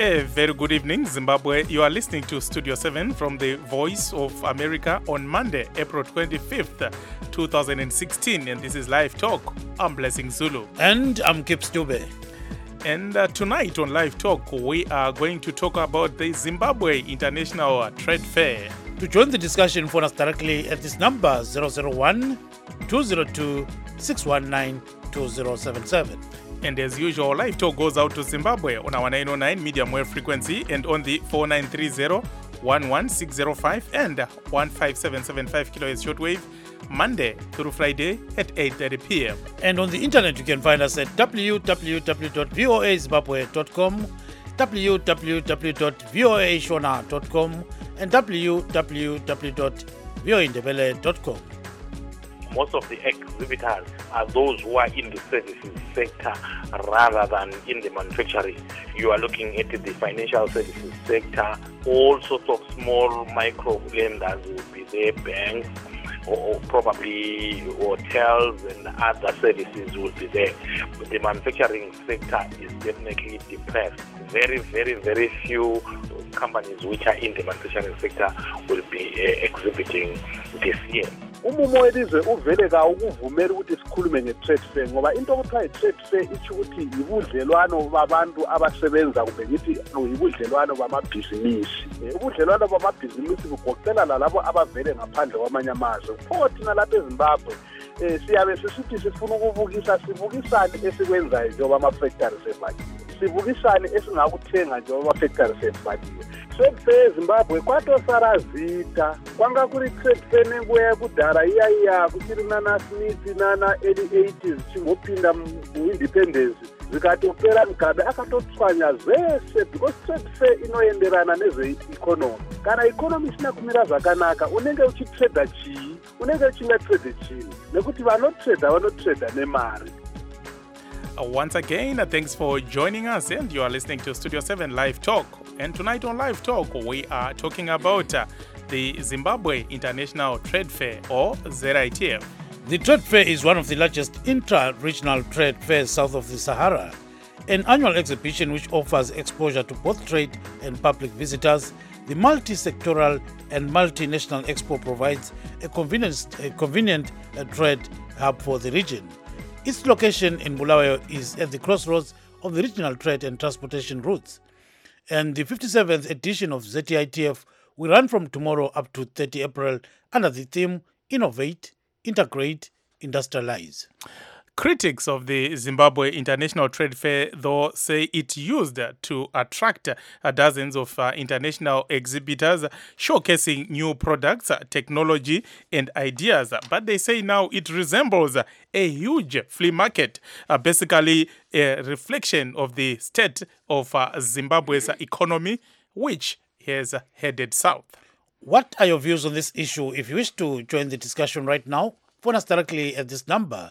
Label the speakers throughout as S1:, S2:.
S1: A very good evening, Zimbabwe. You are listening to Studio 7 from the Voice of America on Monday, April 25th, 2016. And this is Live Talk. I'm Blessing Zulu.
S2: And I'm Kip Stube.
S1: And tonight on Live Talk, we are going to talk about the Zimbabwe International Trade Fair.
S2: To join the discussion, phone us directly at this number 001-202-619-2077.
S1: And as usual, Live Talk goes out to Zimbabwe on our 909 medium wave frequency and on the 4930, 11605 and 15775 kHz shortwave, Monday through Friday at 8:30 p.m.
S2: And on the internet, you can find us at www.voazimbabwe.com, www.voashona.com, and www.voindebele.com.
S3: Most of the exhibitors are those who are in the services sector rather than in the manufacturing. You are looking at the financial services sector, all sorts of small micro lenders will be there, banks, or probably hotels and other services will be there. But the manufacturing sector is definitely depressed. Very, very, very few companies which are in the manufacturing sector will be exhibiting this year.
S4: Umumo welizwe uvele ka ukuvumela ukuthi sikhulume nge-trade fair ngoba into okuthiwa i-trade fair itsho ukuthi yibudlelwano babantu abasebenza kumbe ngithi yibudlelwano bamabhizinisi. Ubudlelwano bamabhizinisi bugoqela lalabo abavele ngaphandle kwamanye amazwe. Pho thina lapha eZimbabwe siyabe sisithi sifuna ukubukisa sibukisane esikwenzayo njengoba ama-factory sevaliwe. Sibukisane esingakuthenga njengoba ama-factory sevaliwe. Trade fair eZimbabwe kwatosarazita kwanga kuri trade fair nenguya kudhara iya kuchiri nana Smith nana early 80s chingopinda mu-independence zikatopera Mugabe akatotswanya zvese because trade fair inoenderana nezve-economy. Kana economy isina kumira zvakanaka unenge uchitreda chii, unenge uchingatrade chii, nekuti vanotreda nemari.
S1: Once again, thanks for joining us, and you are listening to Studio 7 Live Talk. And tonight on Live Talk, we are talking about the Zimbabwe International Trade Fair, or ZITF.
S2: The trade fair is one of the largest intra-regional trade fairs south of the Sahara, an annual exhibition which offers exposure to both trade and public visitors. The multi-sectoral and multinational expo provides a convenient trade hub for the region. Its location in Bulawayo is at the crossroads of the regional trade and transportation routes. And the 57th edition of ZITF will run from tomorrow up to 30 April under the theme Innovate, Integrate, Industrialize.
S1: Critics of the Zimbabwe International Trade Fair, though, say it used to attract dozens of international exhibitors showcasing new products, technology, and ideas. But they say now it resembles a huge flea market, basically a reflection of the state of Zimbabwe's economy, which has headed south.
S2: What are your views on this issue? If you wish to join the discussion right now, phone us directly at this number,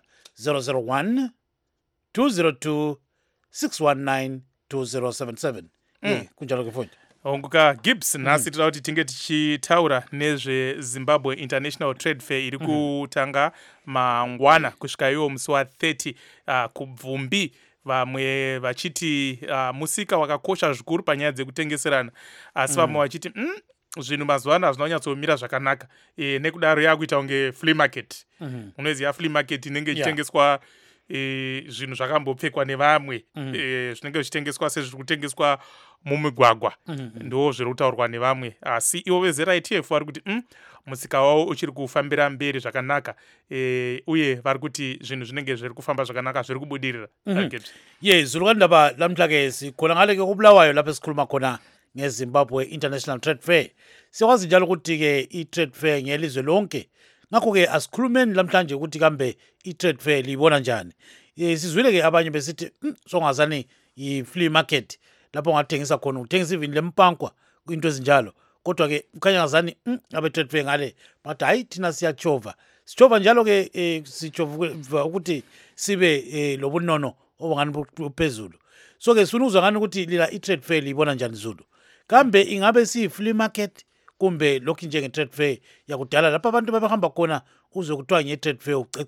S2: 001-202-619-2077. Kunjalo ke
S1: Onguka Gibbs nasi tinoda kuti tinge tichitaura nezve Zimbabwe International Trade Fair iri kutanga mangwana kusvika iwo musi wa30 kubvumbi, vamwe vachiti musika wakakosha zvikuru panyaya dzekutengeserana, asi vamwe vachiti zvinhu mazuva ano hazvinonyatsomira zvakanaka, nekudaro yakuita kunge flea market. Unoziva flea market inenge ichitengeswa zvinhu zvakambopfekwa nevamwe, zvinenge zvichitengeswa sezviri kutengeswa mumigwagwa, ndo zviri kutaurwa nevamwe. Asi ivo veZITF vari kuti musika wavo uchiri kufambira mberi zvakanaka, uye vari kuti zvinhu zvinenge zviri kufamba zvakanaka, zviri kubudirira.
S2: Zuri kwandaba lamhla-ke sikhona ngale ke kuBulawayo lapho esikhuluma khona ngeZimbabwe International Trade Fair. Sikwazi njalo ukuthi-ke i-trade fair ngelizwe lonke. Ngakho-ke asikhulumeni lamhlanje ukuthi kambe i-trade fair liyibona njani. Sizwile-ke abanye besithi songazani yi-flea market lapho ungathengisa khona, uthengisa even lempankwa into ezinjalo. Kodwa-ke ukhanya ngazani abe-trade fair ngale bathi hayi thina siyachova. Sichova njalo-ke sichova ukuthi sibe lobunono obungani buphezulu. So-ke sifuna ukuzwa ngani ukuthi lila i-trade fair liyibona njani Zulu. Kambe ingabe siyi-flea market kumbe lokhu njenge-trade fair yakudala lapho abantu babehamba khona uzwe kuthiwa nge-trade fair ucece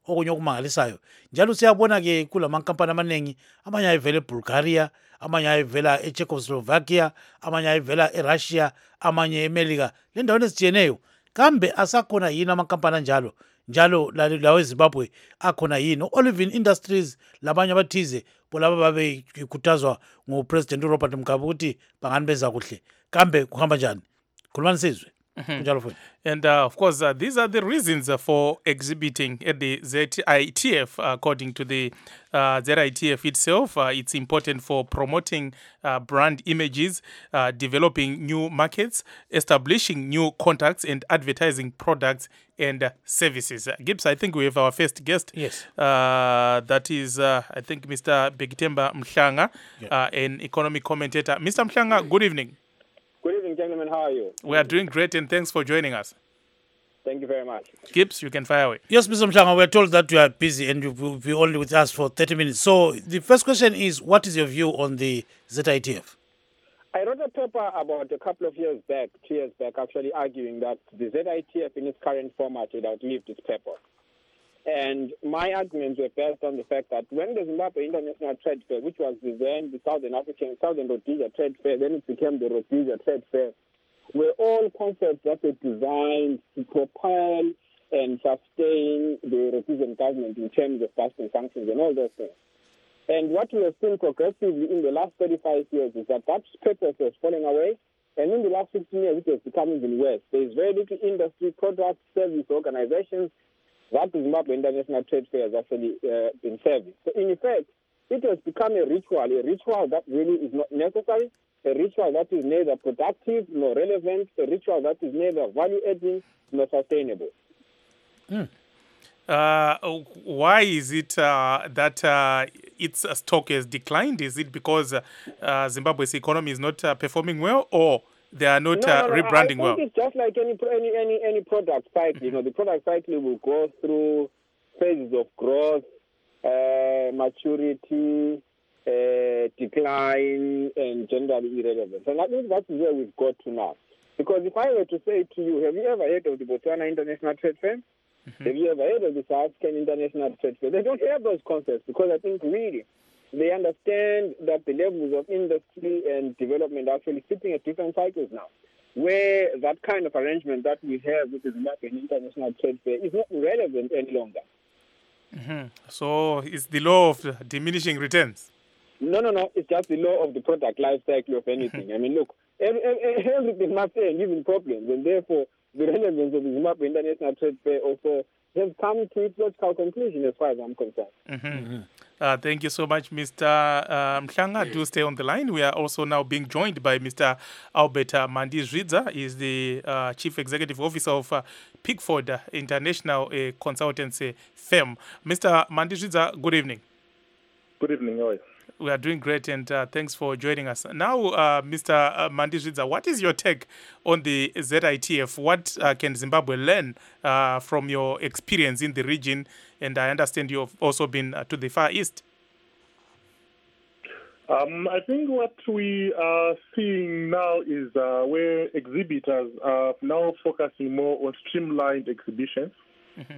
S2: okunye okumangalisayo njalo siyabona ke kulamankampani amaningi amanye ayivela eBulgaria amanye ayivela eCzechoslovakia amanye ayivela eRussia amanye eMelika le ndaweni ezitshiyeneyo kambe asakhona yini amankampani anjalo njalo lawo eZimbabwe akhona yini Olivin Industries labanye abathize bolaba babekhuthazwa nguPresident Robert Mugabe ukuthi bangani benza kuhle kambe kuhamba njani khulumani sizwe kunjalo futhi.
S1: And of course, these are the reasons for exhibiting at the ZITF. According to the ZITF itself, it's important for promoting brand images, developing new markets, establishing new contacts, and advertising products and services. Gibbs, I think we have our first guest.
S2: Yes.
S1: That is, I think, Mr. Begitemba Mhlanga, an economic commentator. Mr. Mhlanga, good evening.
S5: Good evening, gentlemen. How are you?
S1: We are doing great, and thanks for joining us.
S5: Thank you very much.
S1: Gibbs, you can fire away.
S2: Yes, Mr. Mhlanga, we are told that you are busy and you will be only with us for 30 minutes. So the first question is, what is your view on the ZITF?
S5: I wrote a paper about a couple of years back, 2 years back, actually arguing that the ZITF in its current format would outlive its purpose. And my arguments were based on the fact that when the Zimbabwe International Trade Fair, which was then the Southern Rhodesia Trade Fair, then it became the Rhodesia Trade Fair, were all concepts that were designed to propel and sustain the Rhodesian government in terms of past and sanctions and all those things. And what we have seen progressively in the last 35 years is that purpose was falling away. And in the last 15 years, it has become even worse. There is very little industry, product, service organizations that the Zimbabwe International Trade Fair has actually been serving. So in effect, it has become a ritual that really is not necessary, a ritual that is neither productive nor relevant, a ritual that is neither value-adding nor sustainable.
S1: Why is it that its stock has declined? Is it because Zimbabwe's economy is not performing well, or they are not rebranding well?
S5: I think it's just like any product cycle. You know, the product cycle will go through phases of growth, maturity, decline, and generally irrelevance. And I think that's where we've got to now. Because if I were to say to you, have you ever heard of the Botswana International Trade Fair? Mm-hmm. Have you ever heard of the South African International Trade Fair? They don't have those concepts because I think really they understand that the levels of industry and development are actually sitting at different cycles now, where that kind of arrangement that we have with the Zimbabwean International Trade Fair is not relevant any longer.
S1: Mm-hmm. So it's the law of diminishing returns?
S5: No. It's just the law of the product life cycle of anything. I mean, look, everything must end, even problems, and therefore the relevance of the Zimbabwe International Trade Fair also has come to its logical conclusion as far as I'm concerned.
S1: Mm-hmm. Thank you so much, Mr. Mhlanga. Do stay on the line. We are also now being joined by Mr. Albert Mandizvidza. He is the Chief Executive Officer of Pickford International, a consultancy firm. Mr. Mandizvidza, good evening. Good evening. How are you? We are doing great, and thanks for joining us. Now, Mr. Mandizvidza, what is your take on the ZITF? What can Zimbabwe learn from your experience in the region? And I understand you have also been to the Far East.
S6: I think what we are seeing now is where exhibitors are now focusing more on streamlined exhibitions. Mm-hmm.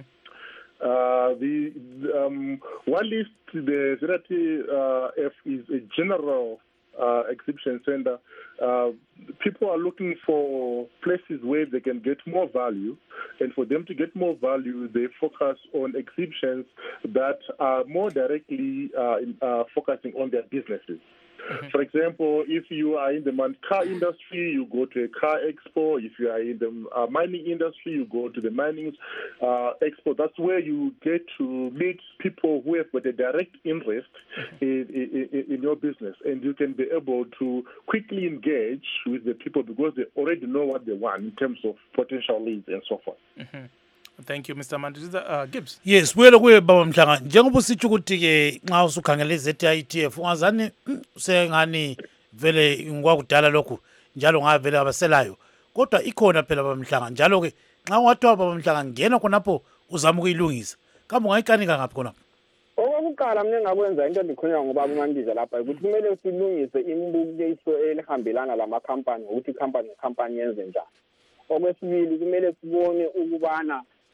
S6: While the ZITF is a general exhibition center, people are looking for places where they can get more value, and for them to get more value, they focus on exhibitions that are more directly focusing on their businesses. Mm-hmm. For example, if you are in the car industry, you go to a car expo. If you are in the mining industry, you go to the mining expo. That's where you get to meet people who have got a direct interest in your business, and you can be able to quickly engage with the people because they already know what they want in terms of potential leads and so forth.
S1: Mm-hmm. Thank you, Mr. Mandizvidza. Gibbs.
S2: Yes, buyele kuye baba Mhlanga njengoba usitsho ukuthi ke nxa usukhangele ZITF ungazani sengani vele ngwakudala lokhu njalo ngavele abaselayo kodwa ikhona phela baba Mhlanga njalo ke nxa ungathiwa baba Mhlanga ngena khonapho uzama ukuyilungisa kambe ungayikanika ngaphi khonapho?
S5: Okokuqala mina ngakwenza into endikhulunywa ngobaba uMandiza lapha ukuthi kumele silungise imibukiso elihambelana lamakhampani ukuthi ikhampani yenze njani. Okwesibili kumele sibone ukubana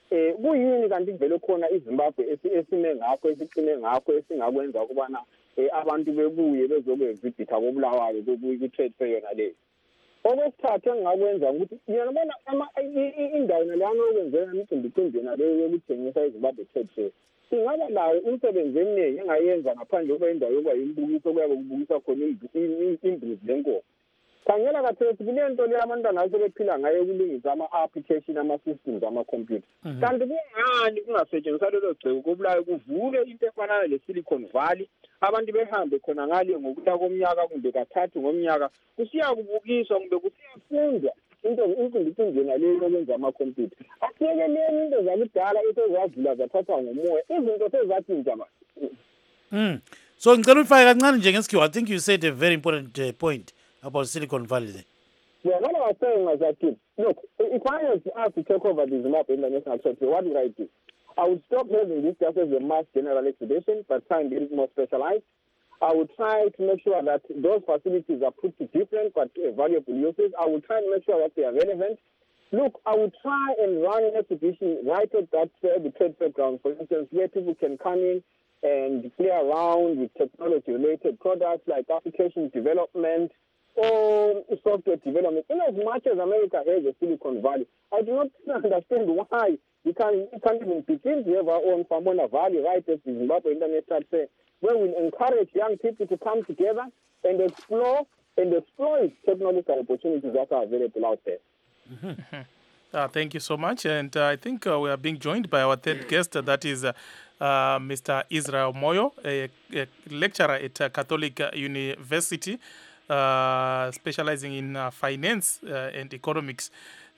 S5: kuyini kanti vele khona iZimbabwe esime ngakho esiqine ngakho esingakwenza ukubana abantu bebuye bezokuexhibitha koBulawayo bebuye ku-trade fair yona leyo. Okwesithathu engingakwenza ukuthi ngiyabona indawo nalana okwenzeka imicimbi yona leyo yokuthengisa iZimbabwe trade fair ingaba layo umsebenzi eminingi engayenza ngaphandle kokuba indawo yokuba yimbukiso kuyabe kubukiswa khona imbuzi lenkomo. Khangela kathesi kulento le abantwana asebephila ngayo ukulungisa ama-application ama-systems ama-computer. Kanti kungani kungasetshenziswa lelo gceko koBulawayo kuvuke into efana le-Silicon Valley abantu behambe khona ngale ngokuya komnyaka kumbe kathathu ngomnyaka kusiya kubukiswa kumbe kusiyafundwa incimbi yona leyo yokwenza ama-computer. Asiyekeleni into zakudala esezadlula zathathwa ngomoya izinto sezatshintsha manje.
S2: So ngicela ufake kancane nje ngesikhiwa. I think you said a very important point about Silicon Valley there.
S5: Yeah, what I was saying was that, look, if I was asked to take over the Zimbabwe International Trade Fair, what would I do? I would stop having this just as a mass general exhibition, but try and get it more specialized. I would try to make sure that those facilities are put to different but valuable uses. I would try and make sure that they are relevant. Look, I would try and run an exhibition right at that the trade fair ground, for instance, where people can come in and play around with technology-related products like application development, or software development. In as much as America has a Silicon Valley, I do not understand why we can't even begin to have our own Pomona Valley right at the Zimbabwe International Fair, where we encourage young people to come together and explore and exploit technological opportunities that are available out there.
S1: Thank you so much. And I think we are being joined by our third guest, that is Mr. Israel Moyo, a lecturer at Catholic University, specializing in finance and economics.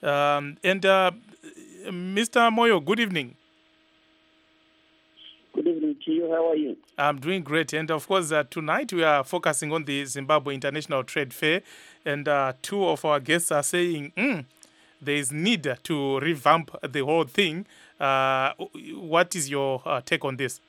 S1: Mr. Moyo, good evening.
S7: Good evening to you. How are you?
S1: I'm doing great. And of course, tonight we are focusing on the Zimbabwe International Trade Fair. And two of our guests are saying there is need to revamp the whole thing. What is your take on this?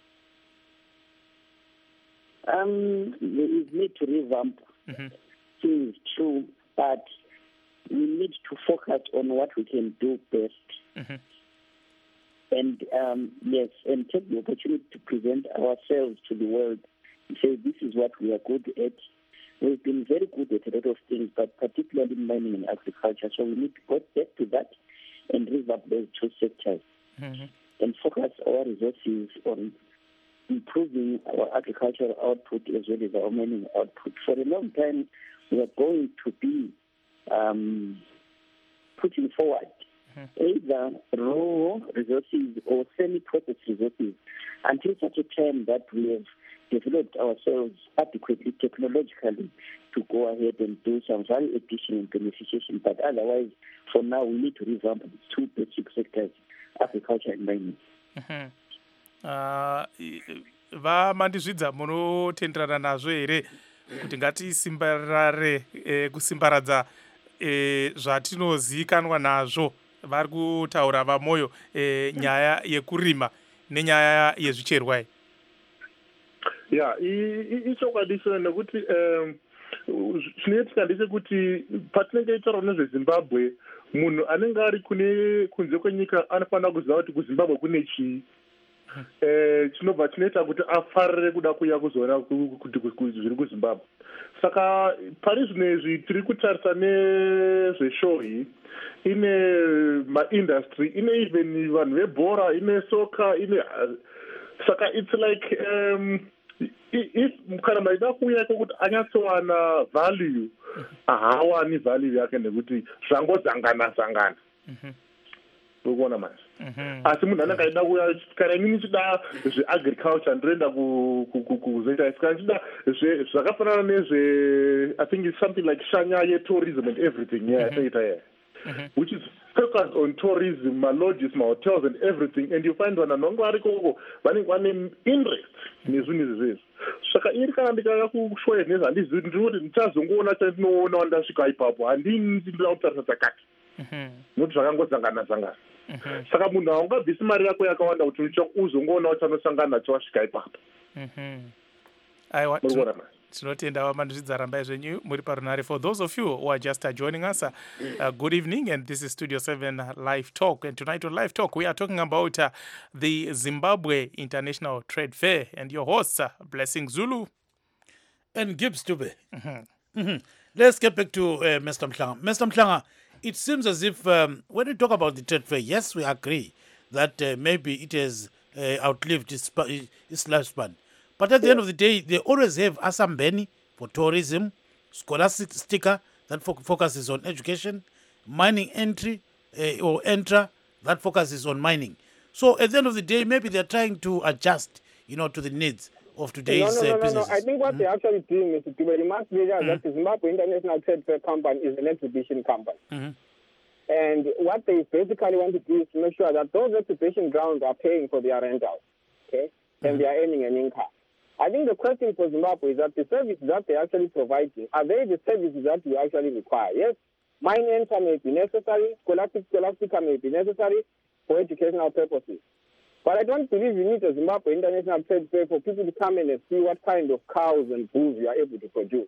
S7: There is need to revamp things, true, but we need to focus on what we can do best. And yes, and take the opportunity to present ourselves to the world and say this is what we are good at. We've been very good at a lot of things, but particularly mining and agriculture. So we need to go back to that and revamp those two sectors and focus our resources on improving our agricultural output as well as our mining output. For a long time, we are going to be putting forward either raw resources or semi-processed resources until such a time that we have developed ourselves adequately technologically to go ahead and do some value addition and beneficiation. But otherwise, for now, we need to revamp the two basic sectors, agriculture and mining.
S1: Vamandizvidza munotenderana nazvo here kuti ngatisimbarare kusimbaradza zvatinozikanwa nazvo vari kutaura vaMoyo nyaya yekurima nenyaya yezvicherwa.
S6: ichokwadiso nekuti chinoitika ndechekuti patinenge taura nezveZimbabwe munhu anenge ari kunze kwenyika anofanira kuziva kuti kuZimbabwe kune chii chinobva chinoita kuti afarire kuda kuya kuzoona kuti zviri kuZimbabwe. Saka pari zvinezvi tiri kutarisa nezveshow iyi ine maindustry, ine even vanhu vebhora, ine soka, ine saka it's like if kana maida kuuya kwekuti anyatsowana value haawani value yake nekuti zvangodzangana ukuona manje. Asi munhu anenge aida kuya kana inini chida zveagriculture ndinoenda kuzoita isi kana chida zvakafanana nezve I think it's something like shanya yetourism and everything which is focused on tourism, lodges, hotels and everything, and you find vanhu vanenge vari ikoko vanenge vane interest nezvinhu izvezvi. Saka iri kana ndikauya kushoya nezvi handizivi ndiri kuti ndichazongoona chandinoona wandasvika ipapo handini ndinoda kutarisa takati nokuti zvakangodzangana. Saka munhu haungabvisi mari yako yakawanda kuti uzongoona chanosangana nacho wasvika ipapo.
S1: aiwa tinotenda wamandizvidza rambai zvenyu muri parunare. For those of you who are just joining us, good evening, and this is Studio 7 Live Talk, and tonight on Live Talk we are talking about the Zimbabwe International Trade Fair, and your hosts Blessing Zulu
S2: and Gibbs Dube. Let's get back to Mr. Mhlanga. Mr. Mhlanga, it seems as if when we talk about the trade fair, yes, we agree that maybe it has outlived its lifespan. But at the end of the day, they always have Asambeni for tourism, scholastic sticker that focuses on education, mining entry or Entra that focuses on mining. So at the end of the day, maybe they're trying to adjust, to the needs of today's businesses.
S5: No. I think what they're actually doing, Mr. Tube, you must realize that the Zimbabwe International Trade Fair Company is an exhibition company. And what they basically want to do is to make sure that those exhibition grounds are paying for their rentals, okay, and they are earning an income. I think the question for Zimbabwe is that the services that they're actually providing, are they the services that we actually require? Yes, mine enter may be necessary, scholastica may be necessary for educational purposes. But I don't believe you need a Zimbabwe International Trade Fair for people to come in and see what kind of cows and bulls you are able to produce,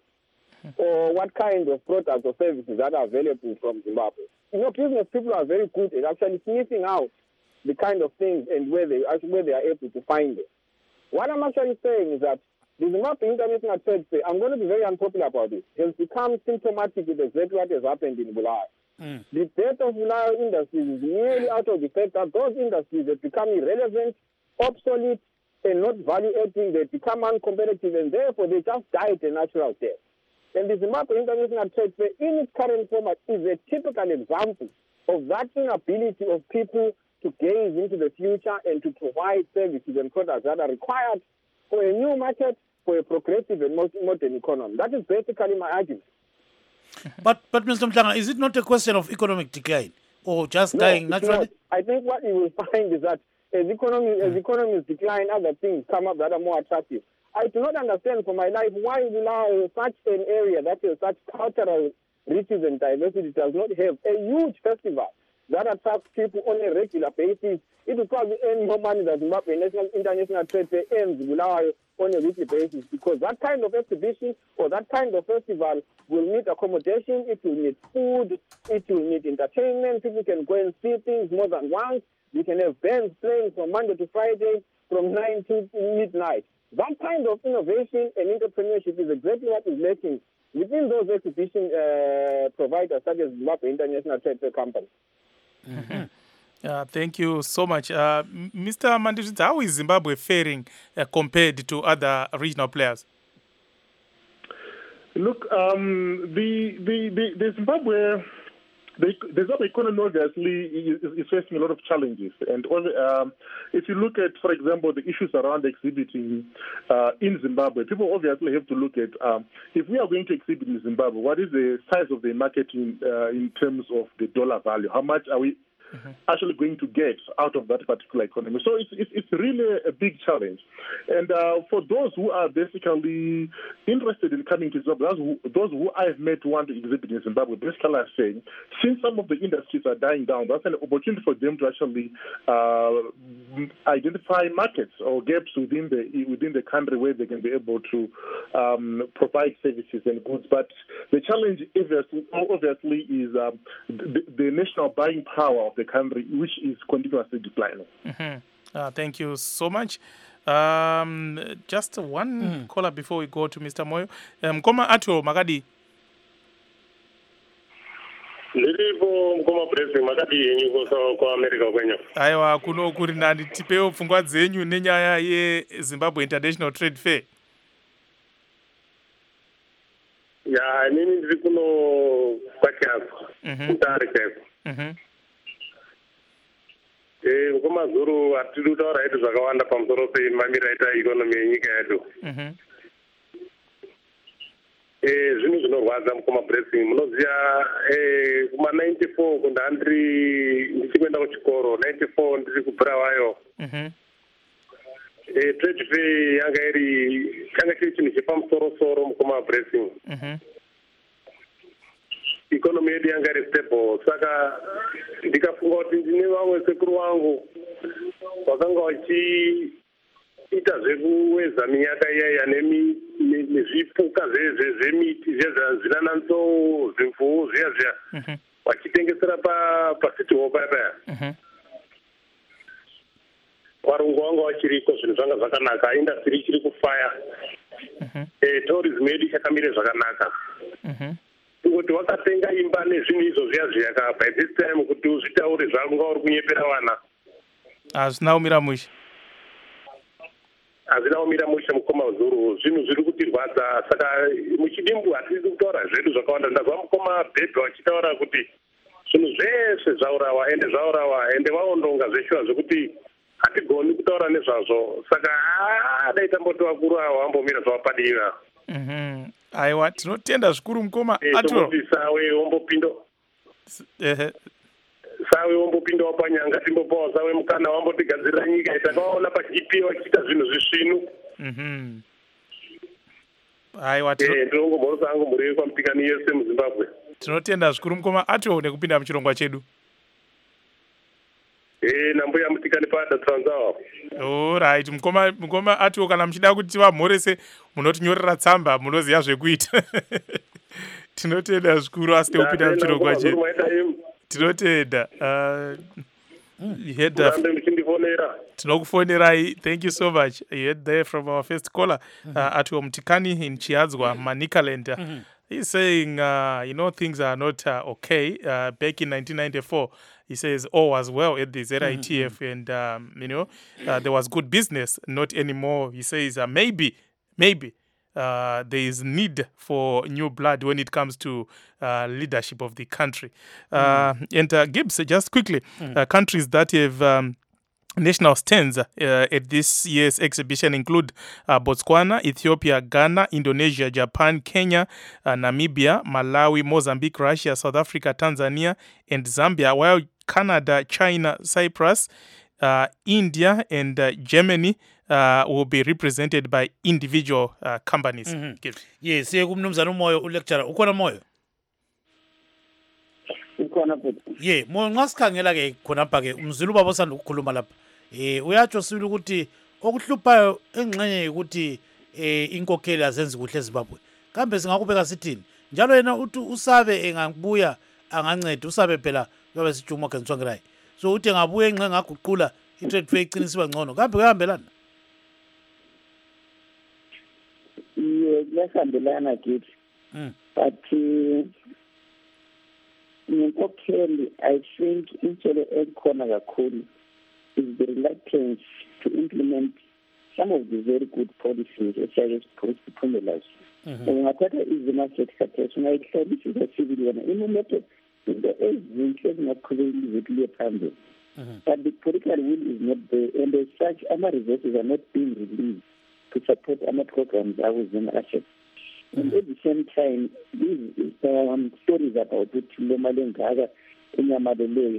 S5: or what kind of products or services that are available from Zimbabwe. Business people are very good at actually sniffing out the kind of things and where they are able to find it. What I'm actually saying is that the Zimbabwe International Trade Fair, I'm going to be very unpopular about this, has become symptomatic with exactly what has happened in Bulawayo. The death of Bulawayo industries is merely out of the fact that those industries have become irrelevant, obsolete, and not value-adding. They become uncompetitive, and therefore they just died a natural death. And the Zimbabwe International Trade Fair, in its current format, is a typical example of that inability of people to gaze into the future and to provide services and products that are required for a new market, for a progressive and modern economy. That is basically my argument.
S2: But Mr. Mhlanga, is it not a question of economic decline or just dying naturally?
S5: I think what you will find is that as economies decline, other things come up that are more attractive. I do not understand for my life why such an area that has such cultural riches and diversity does not have a huge festival that attracts people on a regular basis. It will probably earn more money than Zimbabwe International Trade Fair earns on a weekly basis, because that kind of exhibition or that kind of festival will need accommodation, it will need food, it will need entertainment. People can go and see things more than once. You can have bands playing from Monday to Friday from 9 to midnight. That kind of innovation and entrepreneurship is exactly what is lacking within those exhibition providers such as Zimbabwe International Trade Fair Company.
S1: Thank you so much. Mr. Mandizvidza, how is Zimbabwe faring compared to other regional players?
S6: Look, the Zimbabwe economy obviously is facing a lot of challenges. And if you look at, for example, the issues around exhibiting in Zimbabwe, people obviously have to look at, if we are going to exhibit in Zimbabwe, what is the size of the market in terms of the dollar value? How much are we actually going to get out of that particular economy? So it's really a big challenge. And for those who are basically interested in coming to Zimbabwe, those who I've met who want to exhibit in Zimbabwe, basically are saying, since some of the industries are dying down, that's an opportunity for them to actually identify markets or gaps within the country where they can be able to provide services and goods. But the challenge obviously is the national buying power of the country, which is continuously declining.
S1: Thank you so much. Just one caller before we go to Mr. Moyo. Mkoma Ato Magadi.
S8: Nilipo Mkoma Blessing Magadi yenyu kwa America kwenye.
S1: Aiwa kuno kuri nani tipeo pfungwa dzenyu nenyaya yeZimbabwe International Trade Fair.
S8: Ya nini ndiri kuno kwachapo. Kutare chapo. Mkoma Zuru atiri kutaura hedu zvakawanda pamusoro pemamira aita ikonomi yenyika yedu. Zvinhu zvinorwadza Mkoma Blessing. Munoziva kuma 94 kunda ndichikuenda kuchikoro 94 ndiri kuBulawayo. Trade fair changa chiri chinhu chepamusoro Mkoma Blessing. Economy yedu yanga iri stable, saka ndikafunga kuti ndine vamwe sekuru wangu vakanga vachiita zvekuweza minyaka iyaiya nezvipuka zvemiti zinananso zvimvuwu zviya vachitengesera pacity hall paya varungu vanga vachiriko zvinhu zvanga zvakanaka industry ichiri kufaya tourism yedu ichakamire zvakanaka kuti wakatenga imba nezvinhu izvo zviya ka by this time kuti uzvitaure zvaunga uri kunyepera vana
S1: hazvina kumira mushe
S8: hazvina kumira mushe mukoma zuru zvinhu zviri kutirwadza saka muchidimbu hatisi kutaura zvedu zvakawanda ndazva mukoma bhebhe vachitaura kuti zvinhu zvese zvaurawa ende vaondonga zveshuwa zvekuti hatigoni kutaura nezvazvo saka dai tamboti vakuru avo vambomira zvavapadiwa
S1: aiwa tinotenda zvikuru mukoma
S8: sawe wombopindawo panyanga timbopawo sawe mukana wambotigadzirira nyika itakaona pagp vachiita zvinhu zvisvinu
S1: aiwa
S8: ndinongomhorosa angu mhuri kwamutikani yese muzimbabwe
S1: tinotenda zvikuru mukoma atiwo nekupinda muchirongwa chedu
S8: nambuya mutikani pada transawa
S1: oright mukoma atiwo kana muchida kuti vamhorese munotinyorera tsamba munoziva zvekuita tinotenda zvikuru asi nekupinda muchirongwa chedu tinotenda tinokufonerai. Thank you so much. You heard there from our first caller atiwo mutikani in Chiadzwa Manicaland. He's saying, things are not okay. Back in 1994, he says, all was well at the ZITF and, there was good business. Not anymore. He says, maybe there is need for new blood when it comes to leadership of the country. And Gibbs, just quickly, countries that have national stands at this year's exhibition include Botswana, Ethiopia, Ghana, Indonesia, Japan, Kenya, Namibia, Malawi, Mozambique, Russia, South Africa, Tanzania, and Zambia, while Canada, China, Cyprus, India, and Germany will be represented by individual companies.
S2: Yes, kumnumzana umoyo ulecturer ukhona moyo.
S7: Ukhona futhi.
S2: Yeah, moyo ngasikhangela ke khonapha ke umzulu ubaba osanda ukukhuluma lapha. Uyatsho sibili ukuthi okuhluphayo engxenye ukuthi inkokheli azenzi kuhle eZimbabwe. Kambe singakubeka sithini? Njalo yena uthi usabe engabuya anganceda usabe phela babe sijuma kentswangelayo. So uthi ngabuye engxe ngaguqula i-trade fair iqinisiwe ngcono. Kambe kuyahambelana?
S7: Kuyahambelana kithi. But inkokheli I think intshelo ekhona kakhulu is the reluctance to implement some of the very good policies esiyake siphumelazo. Ungathatha izimarket khathesi ungayihlabisisa sibili yona inometho into ezinhle ezingaqhubeki zikuye phambili. But the political will is not there, and as such, resources are not being released to support programs within assets. And at the same time, these stories about Lomalengara in Yamadele,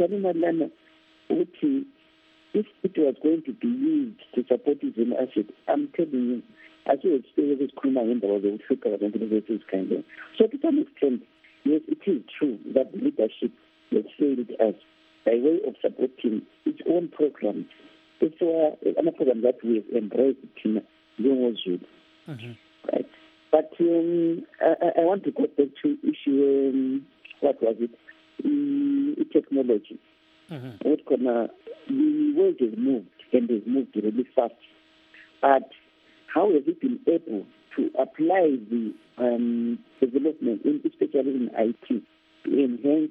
S7: if it was going to be used to support his own assets, I'm telling you, as you explained, this was a sugar and kind of. So to some extent, yes, it is true that the leadership has failed us by way of supporting its own programs. It's a program that we have embraced in Yongozulu. Right? But I want to go back to issue, what was it? Technology. The world has moved and has moved really fast. But how has it been able to apply the development, especially in IT, to enhance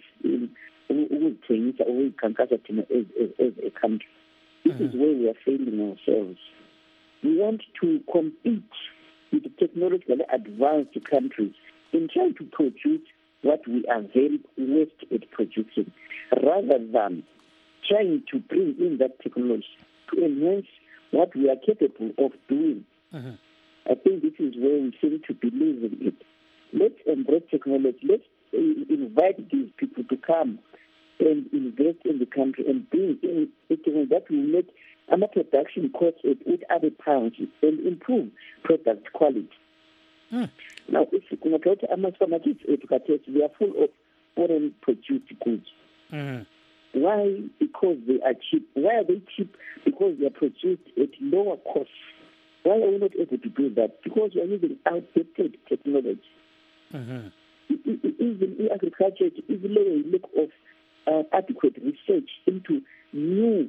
S7: as a country? This is where we are failing ourselves. We want to compete with the technologically advanced countries in trying to produce what we are very worst at producing, rather than trying to bring in that technology to enhance what we are capable of doing. I think this is where we seem to believe in it. Let's embrace technology. Let's invite these people to come and invest in the country and bring in technology that will make our production costs at 8 other pounds and improve product quality. Now, if you go to our supermarkets, we are full of foreign produced goods. Why? Because they are cheap. Why are they cheap? Because they are produced at lower costs Why are we not able to do that? Because we are using outdated technology.
S2: Mm-hmm.
S7: Even in agriculture, even a lack of adequate research into new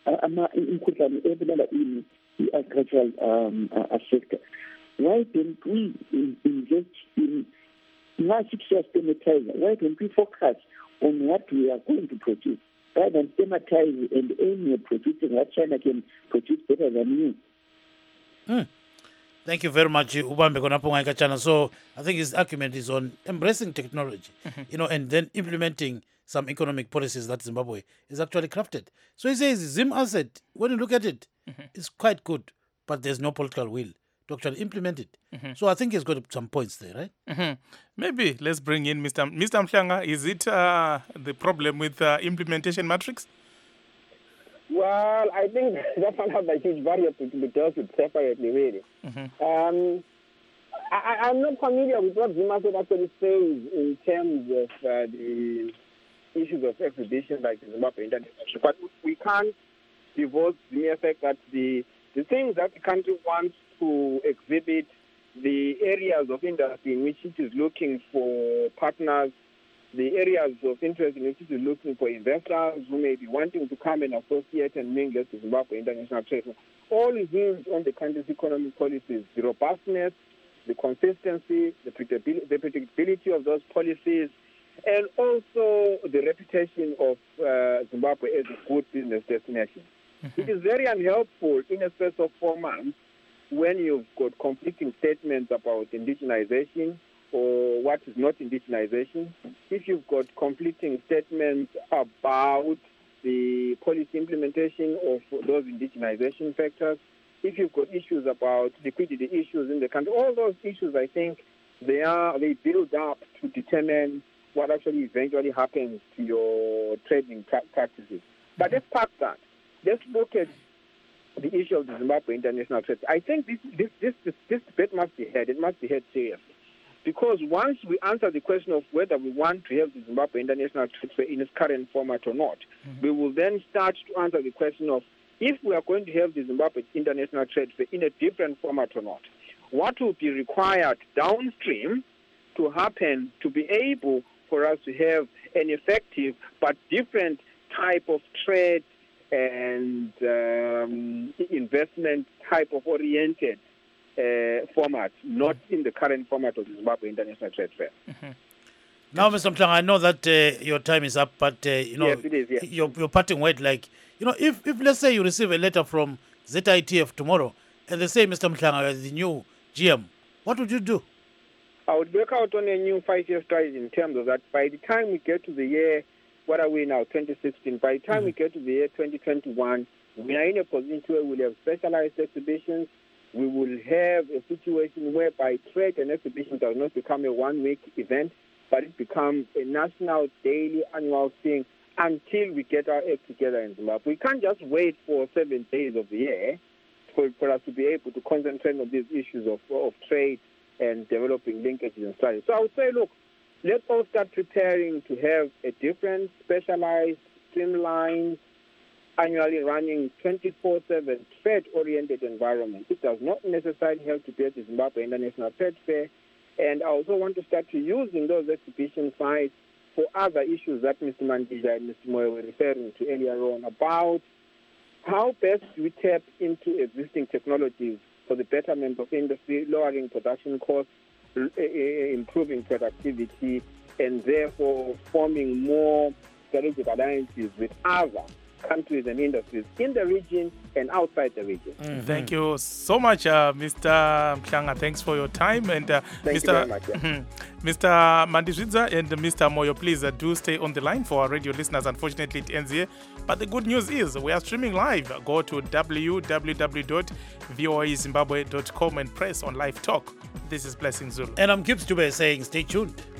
S7: in the agricultural sector. Why don't we invest in systematizing? Why don't we focus on what we are going to produce rather than systematizing and aiming at producing what China can produce better than you?
S2: Thank you very much, Ubambe Konaponga Chana. So I think his argument is on embracing technology, and then implementing some economic policies that Zimbabwe is actually crafted. So he says Zim Asset, when you look at it, is quite good, but there's no political will to actually implement it. So I think he's got some points there, right?
S1: Maybe let's bring in Mr. Mhlanga. Is it the problem with implementation matrix?
S5: Well, I think that's another huge barrier to be dealt with separately, really. I'm not familiar with what Zim Asset actually says in terms of the issues of exhibition like the Zimbabwe International. But we can't divorce the mere fact that the things that the country wants to exhibit, the areas of industry in which it is looking for partners, the areas of interest in which it is looking for investors who may be wanting to come and associate and mingle with Zimbabwe International Trade, all is hinged on the country's economic policies, the robustness, the consistency, the predictability of those policies, and also the reputation of Zimbabwe as a good business destination. It is very unhelpful in a space of 4 months when you've got conflicting statements about indigenization or what is not indigenization, if you've got conflicting statements about the policy implementation of those indigenization factors, if you've got issues about liquidity issues in the country, all those issues, I think, they build up to determine what actually eventually happens to your trading practices. But let's park that. Let's look at the issue of the Zimbabwe International Trade. I think this debate must be had. It must be had seriously. Because once we answer the question of whether we want to have the Zimbabwe International Trade Fair in its current format or not, we will then start to answer the question of if we are going to have the Zimbabwe International Trade Fair in a different format or not, what will be required downstream to happen to be able for us to have an effective but different type of trade and investment type of oriented format, not in the current format of the Zimbabwe International Trade Fair.
S2: Now, Mr. Mhlanga, I know that your time is up, but
S5: yes, it is, yes.
S2: Your parting word, if let's say you receive a letter from ZITF tomorrow and they say, Mr. Mhlanga, you are the new GM, what would you do?
S5: I would work out on a new 5-year strategy in terms of that. By the time we get to the year, what are we now, 2016? By the time we get to the year 2021, we are in a position where we'll have specialized exhibitions. We will have a situation whereby trade and exhibition does not become a one-week event, but it becomes a national, daily, annual thing until we get our act together in Zimbabwe. We can't just wait for 7 days of the year for us to be able to concentrate on these issues of trade and developing linkages and strategies. So I would say, look, let's all start preparing to have a different, specialized, streamlined, annually running 24/7 trade-oriented environment. It does not necessarily have to be at the Zimbabwe International Trade Fair. And I also want to start to using those exhibition sites for other issues that Mr. Mandija and Mr. Moyo were referring to earlier on about how best we tap into existing technologies for the betterment of industry, lowering production costs, improving productivity, and therefore forming more strategic alliances with other countries and industries in the region and outside the region.
S1: Thank you so much, Mr. Mhlanga. Thanks for your time. And
S5: Thank you very much.
S1: Mr. Mandizvidza and Mr. Moyo, please do stay on the line for our radio listeners. Unfortunately, it ends here. But the good news is we are streaming live. Go to www.voazimbabwe.com and press on Live Talk. This is Blessing Zulu.
S2: And I'm Gibbs Dube saying stay tuned.